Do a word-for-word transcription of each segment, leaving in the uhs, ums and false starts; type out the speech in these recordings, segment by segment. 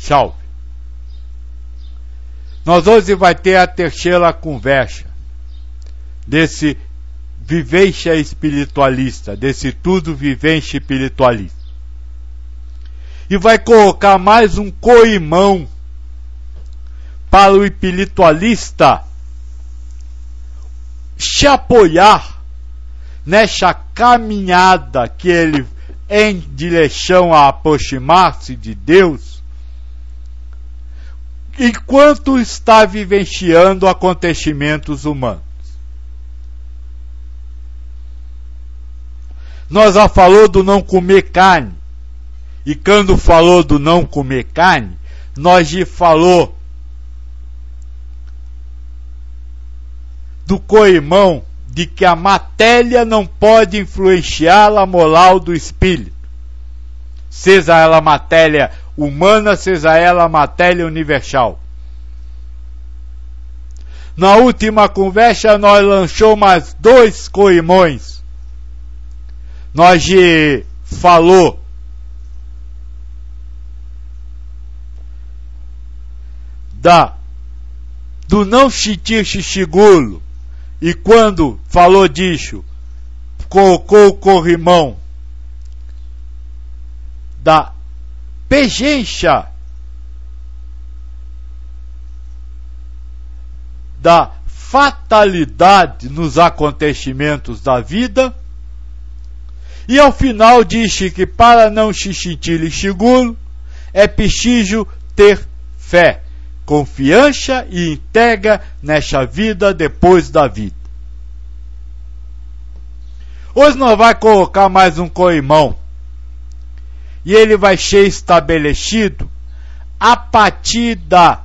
Salve. Nós hoje vai ter a terceira conversa desse vivência espiritualista, desse tudo vivência espiritualista. E vai colocar mais um coimão para o espiritualista se apoiar nessa caminhada que ele em direção a aproximar-se de Deus, enquanto está vivenciando acontecimentos humanos. Nós já falou do não comer carne, e quando falou do não comer carne, nós já falou do coimão de que a matéria não pode influenciar a moral do espírito, seja ela matéria humana, seja ela matéria universal. Na última conversa nós lançou mais dois coimões. Nós falou da do não sentir-se seguro, e quando falou disso, colocou o corrimão da pegência, da fatalidade nos acontecimentos da vida, e ao final disse que para não se sentir seguro é preciso ter fé, confiança e entrega nessa vida depois da vida. Hoje nós vamos colocar mais um coimão, e ele vai ser estabelecido a partir da,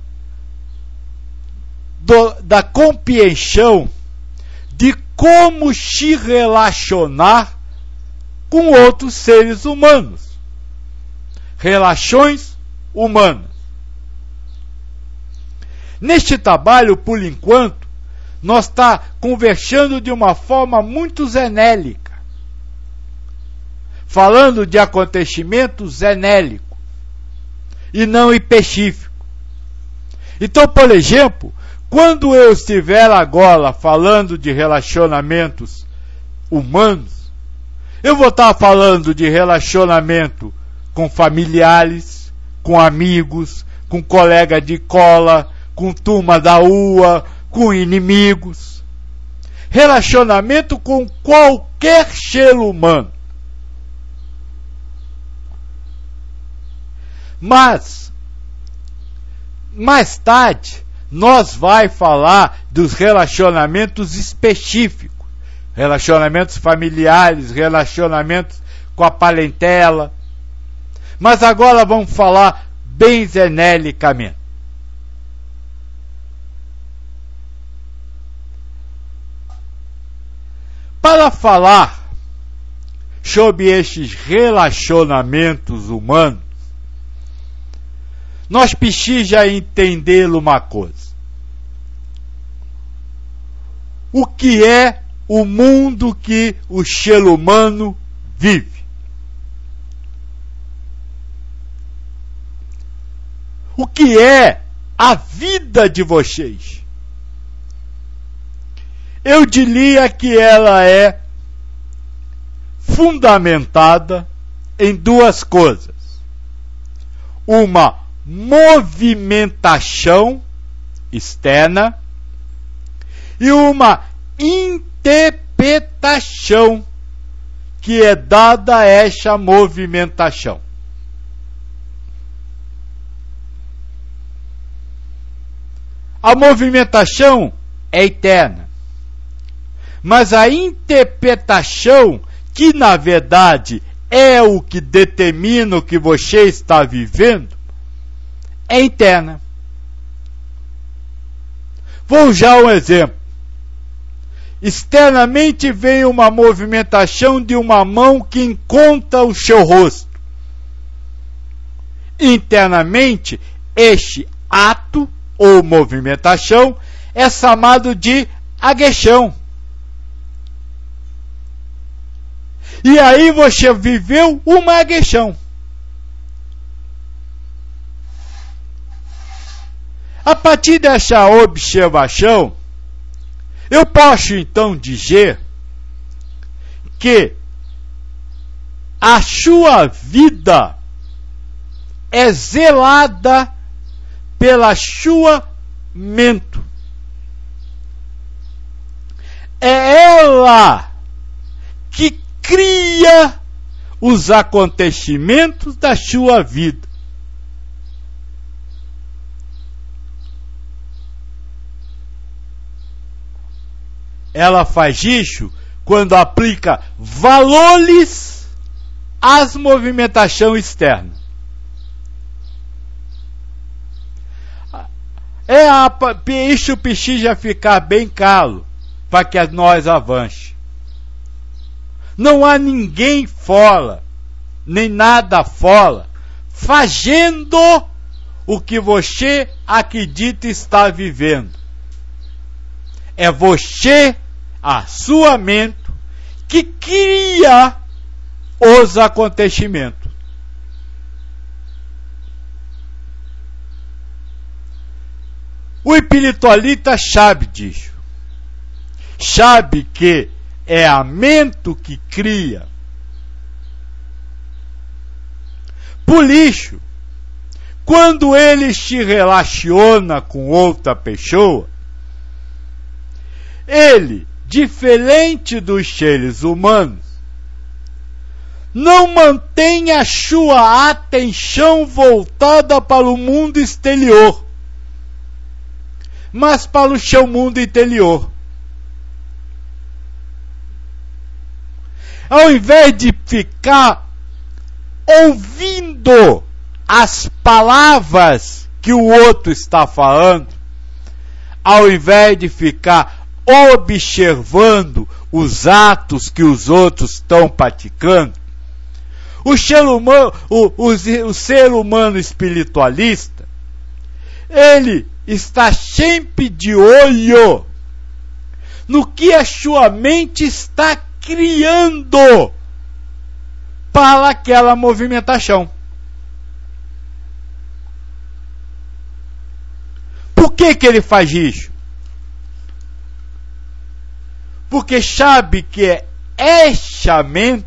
do, da compreensão de como se relacionar com outros seres humanos. Relações humanas. Neste trabalho, por enquanto, nós está conversando de uma forma muito zenélica, falando de acontecimento zenélico e não específico. Então, por exemplo, quando eu estiver agora falando de relacionamentos humanos, eu vou estar falando de relacionamento com familiares, com amigos, com colega de cola, com turma da rua, com inimigos. Relacionamento com qualquer ser humano. Mas, mais tarde, nós vai falar dos relacionamentos específicos. Relacionamentos familiares, relacionamentos com a parentela. Mas agora vamos falar bem zenelicamente. Para falar sobre estes relacionamentos humanos, nós precisamos entender uma coisa. O que é o mundo que o ser humano vive? O que é a vida de vocês? Eu diria que ela é fundamentada em duas coisas. Uma movimentação externa e uma interpretação que é dada a essa movimentação. A movimentação é eterna, mas a interpretação, que na verdade é o que determina o que você está vivendo, é interna. Vou usar um exemplo. Externamente vem uma movimentação de uma mão que encontra o seu rosto. Internamente, este ato ou movimentação é chamado de aguechão. E aí você viveu uma aguechão. A partir dessa observação, eu posso então dizer que a sua vida é zelada pela sua mente. É ela que cria os acontecimentos da sua vida. Ela faz isso quando aplica valores às movimentações externas. É a, isso precisa ficar bem claro para que nós avance. Não há ninguém fora, nem nada fora, fazendo o que você acredita estar vivendo. É você, a sua mente, que cria os acontecimentos. O espiritualista sabe disso. Sabe que é a mente que cria. Por isso, quando ele se relaciona com outra pessoa, ele, diferente dos seres humanos, não mantém a sua atenção voltada para o mundo exterior, mas para o seu mundo interior. Ao invés de ficar ouvindo as palavras que o outro está falando, ao invés de ficar observando os atos que os outros estão praticando, o ser humano, o, o, o ser humano espiritualista, ele está sempre de olho no que a sua mente está criando para aquela movimentação. Por que que ele faz isso? Porque sabe que é essa mente,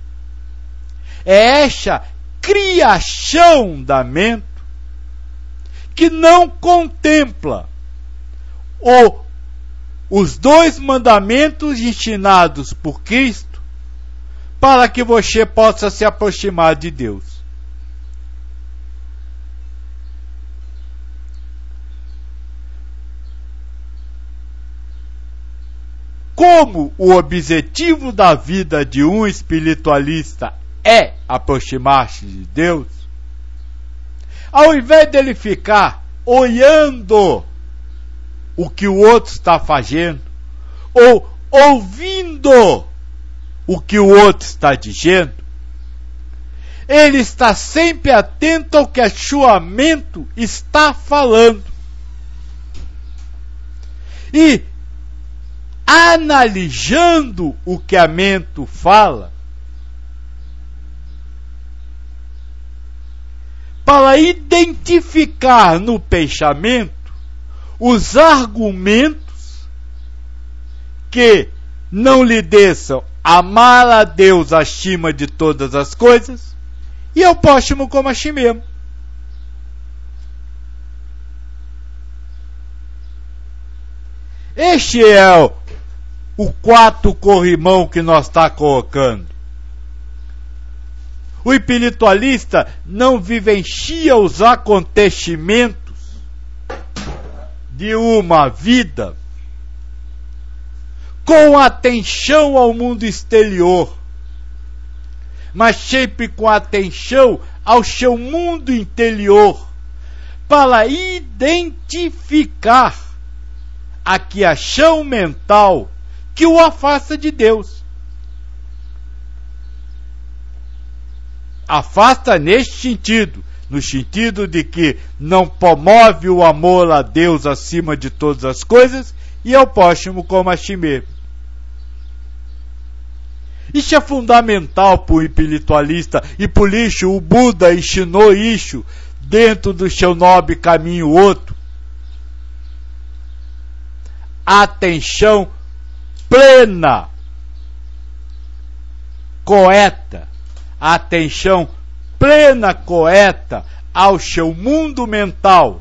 é essa criação da mente que não contempla o os dois mandamentos ensinados por Cristo para que você possa se aproximar de Deus. Como o objetivo da vida de um espiritualista é aproximar-se de Deus, ao invés dele ficar olhando o que o outro está fazendo, ou ouvindo o que o outro está dizendo, ele está sempre atento ao que a sua mente está falando. E, analisando o que a mente fala, para identificar no pensamento os argumentos que não lhe deixam amar a Deus acima de todas as coisas e ao próximo como a si mesmo. Este é o, o quarto corrimão que nós está colocando. O espiritualista não vivencia os acontecimentos de uma vida com atenção ao mundo exterior, mas sempre com atenção ao seu mundo interior, para identificar a criação mental que o afasta de Deus. Afasta neste sentido, no sentido de que não promove o amor a Deus acima de todas as coisas e ao próximo como a si mesmo. Isso é fundamental para o espiritualista e por isso o Buda ensinou isso dentro do seu nobre caminho outro, atenção plena, correta, atenção plena, correta ao seu mundo mental,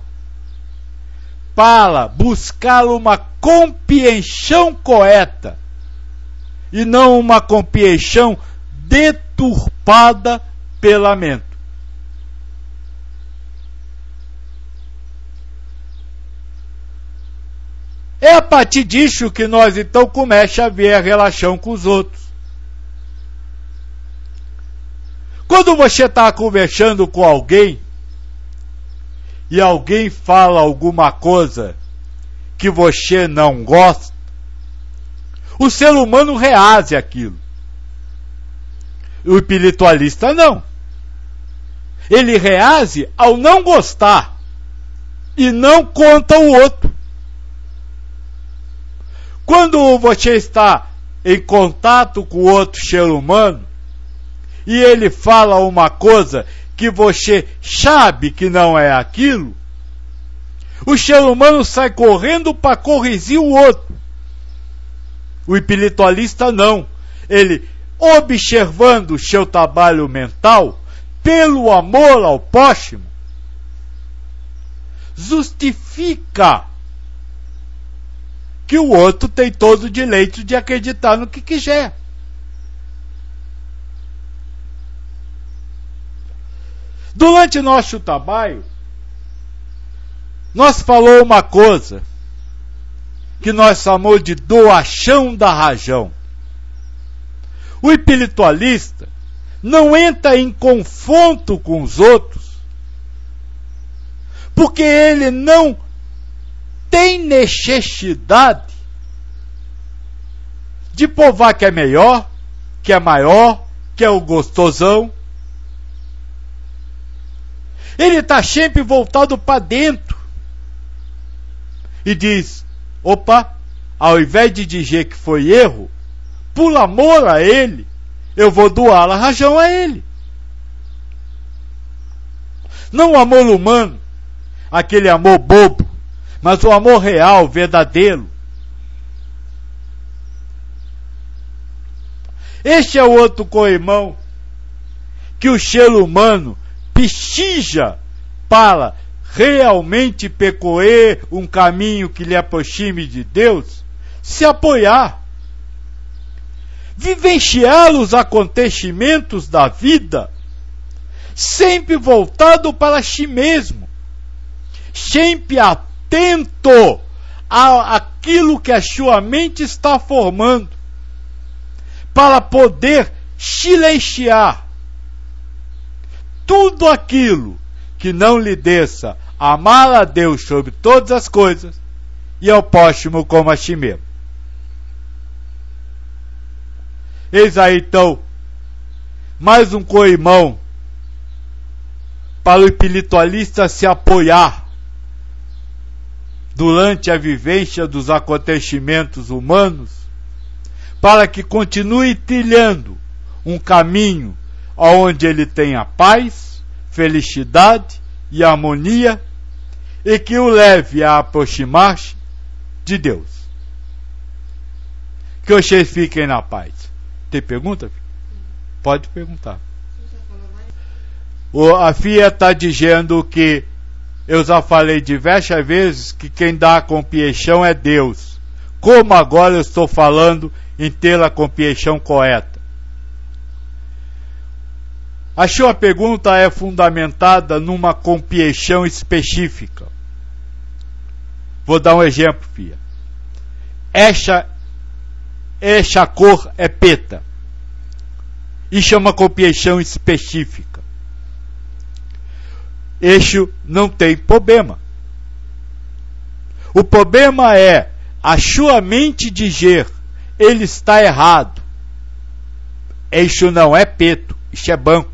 para buscar uma compreensão correta e não uma compreensão deturpada pela mente. É a partir disso que nós então começamos a ver a relação com os outros. Quando você está conversando com alguém e alguém fala alguma coisa que você não gosta, o ser humano reage àquilo. O espiritualista não. Ele reage ao não gostar e não conta o outro. Quando você está em contato com outro ser humano e ele fala uma coisa que você sabe que não é aquilo, o ser humano sai correndo para corrigir o outro. O espiritualista não. Ele, observando o seu trabalho mental, pelo amor ao próximo, justifica que o outro tem todo o direito de acreditar no que quiser. Durante nosso trabalho, nós falamos uma coisa que nós chamamos de doação da razão. O espiritualista não entra em confronto com os outros, porque ele não tem necessidade de provar que é melhor, que é maior, que é o gostosão. Ele está sempre voltado para dentro e diz: opa, ao invés de dizer que foi erro, por amor a ele, eu vou doar a razão a ele. Não o amor humano, aquele amor bobo, mas o amor real, verdadeiro. Este é o outro co-irmão que o ser humano precisa para realmente percorrer um caminho que lhe aproxime de Deus, se apoiar, vivenciar os acontecimentos da vida, sempre voltado para si mesmo, sempre atento àquilo que a sua mente está formando, para poder silenciar tudo aquilo que não lhe desça amar a Deus sobre todas as coisas e ao próximo como a si mesmo. Eis aí então mais um co-irmão para o espiritualista se apoiar durante a vivência dos acontecimentos humanos, para que continue trilhando um caminho onde ele tenha paz, felicidade e harmonia, e que o leve a aproximar-se de Deus. Que vocês fiquem na paz. Tem pergunta? Pode perguntar. O, a Fia está dizendo que eu já falei diversas vezes que quem dá a compreensão é Deus. Como agora eu estou falando em ter a compreensão correta? A sua pergunta é fundamentada numa compreensão específica. Vou dar um exemplo, Fia. Essa, essa cor é preta. Isso é uma compreensão específica. Isso não tem problema. O problema é a sua mente dizer: ele está errado. Isso não é preto, isso é branco.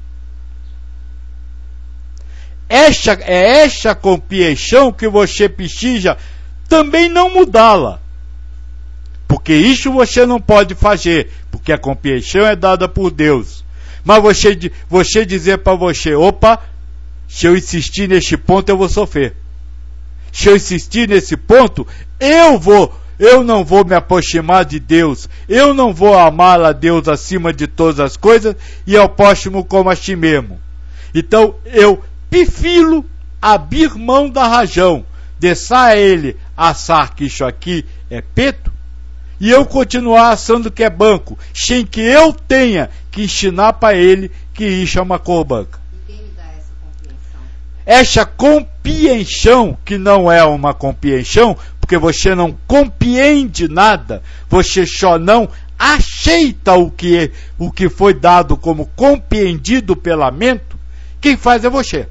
Essa, é essa compreensão que você precisa também não mudá-la. Porque isso você não pode fazer, porque a compreensão é dada por Deus. Mas você, você dizer para você: opa, se eu insistir nesse ponto eu vou sofrer. Se eu insistir nesse ponto, eu vou eu não vou me aproximar de Deus, eu não vou amar a Deus acima de todas as coisas e ao próximo como a ti mesmo. Então eu prefiro abrir mão da rajão, deixar a ele assar que isso aqui é peto, e eu continuar assando que é banco, sem que eu tenha que ensinar para ele que isso é uma corbanca. E quem me dá essa compreensão? Essa compreensão, que não é uma compreensão, porque você não compreende nada, você só não aceita o que, o que foi dado como compreendido pela mente, quem faz é você.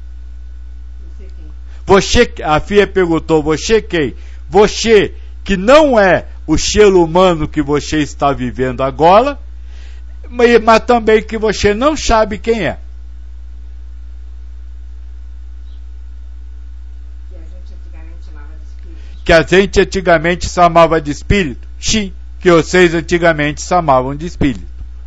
Você quem? Você, a filha perguntou, você quem? Você que não é o ser humano que você está vivendo agora, mas, mas também que você não sabe quem é. Que a gente antigamente chamava de espírito. Que a gente antigamente chamava de espírito. Sim, que vocês antigamente chamavam de espírito.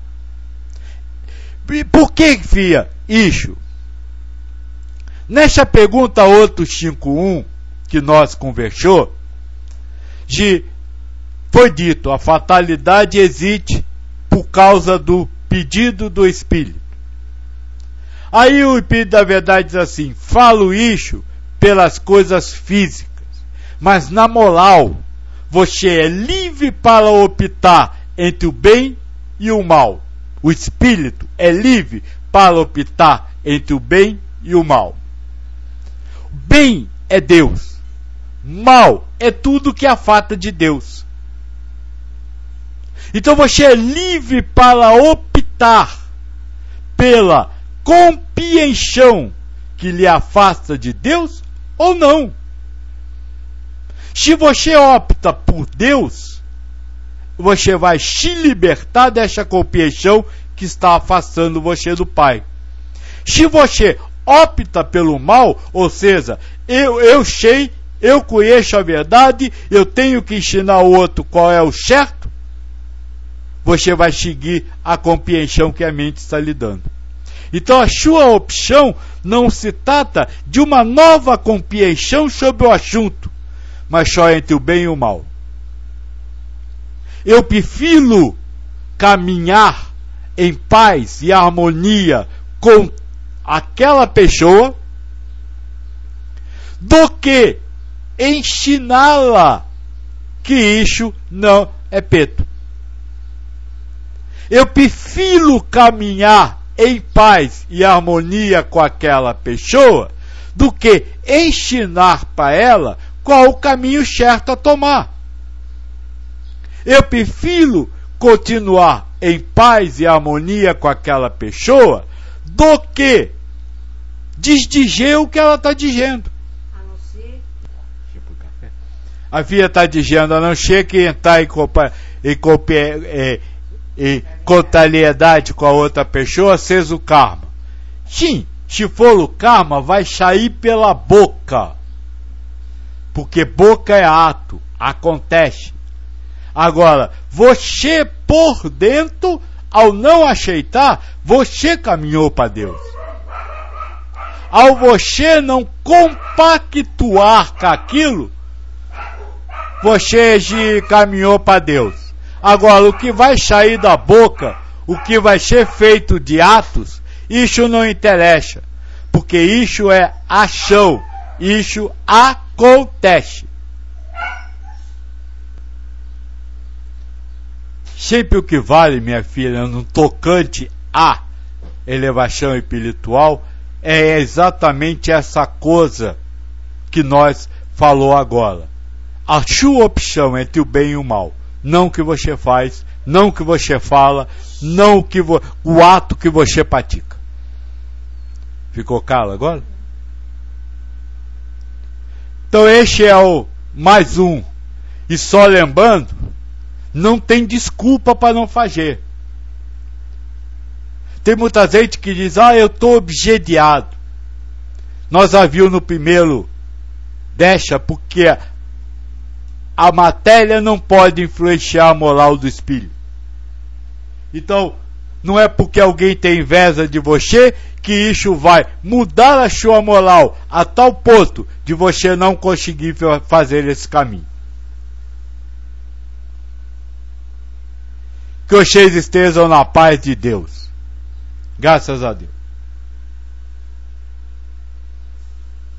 E por que, filha, isso? Nessa pergunta oito cinco um, que nós conversou, de, foi dito, a fatalidade existe por causa do pedido do Espírito. Aí o Espírito da Verdade diz assim, falo isso pelas coisas físicas, mas na moral, você é livre para optar entre o bem e o mal. O Espírito é livre para optar entre o bem e o mal. Bem é Deus. Mal é tudo que afasta de Deus. Então você é livre para optar pela compreensão que lhe afasta de Deus ou não. Se você opta por Deus, você vai se libertar dessa compreensão que está afastando você do Pai. Se você opta pelo mal, ou seja, eu, eu sei, eu conheço a verdade, eu tenho que ensinar o outro qual é o certo, você vai seguir a compreensão que a mente está lhe dando. Então a sua opção não se trata de uma nova compreensão sobre o assunto, mas só entre o bem e o mal. Eu prefiro caminhar em paz e harmonia com aquela pessoa do que ensiná-la que isso não é peto. Eu prefiro caminhar em paz e harmonia com aquela pessoa do que ensinar para ela qual o caminho certo a tomar. Eu prefiro continuar em paz e harmonia com aquela pessoa do que desdizer o que ela está dizendo. A não ser... A filha está dizendo, a não ser que entrar em, compa, em, compa, é, em contrariedade com a outra pessoa, seja o karma. Sim, se for o karma, vai sair pela boca. Porque boca é ato, acontece. Agora, você por dentro, ao não aceitar, você caminhou para Deus. Ao você não compactuar com aquilo, você caminhou para Deus. Agora, o que vai sair da boca, o que vai ser feito de atos, isso não interessa. Porque isso é ação, isso acontece. Sempre o que vale, minha filha, no tocante à elevação espiritual, é exatamente essa coisa que nós falou agora. A sua opção entre o bem e o mal. Não o que você faz, não o que você fala, não o, que vo, o ato que você pratica. Ficou claro agora? Então este é o mais um. E só lembrando, não tem desculpa para não fazer. Tem muita gente que diz, ah, eu estou obsediado. Nós já vimos no primeiro, deixa, porque a matéria não pode influenciar a moral do espírito. Então, não é porque alguém tem inveja de você que isso vai mudar a sua moral a tal ponto de você não conseguir fazer esse caminho. Que vocês estejam na paz de Deus. Graças a Deus.